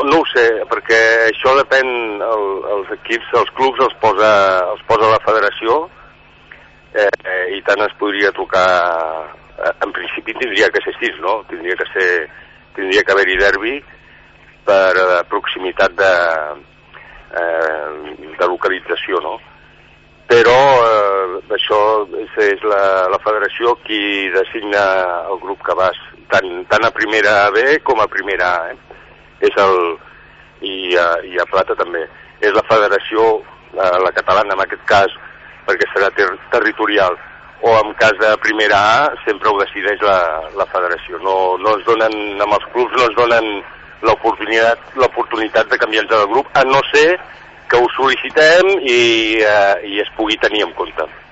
no ho sé, perquè això depèn, els equips, els clubs els posa la federació, i tant es podria tocar, en principi tindria que ser així, no? Tindria que haver-hi derbi per proximitat de localització, no? Però això és la federació qui designa el grup que vas, tant a primera B com a primera A, i a plata també. És la federació, la catalana en aquest cas, perquè serà territorial, o en cas de primera A sempre ho decideix la federació. No es donen, amb els clubs no es donen l'oportunitat de canviar-nos del grup, a no ser que ho sol·licitem i es pugui tenir en compte.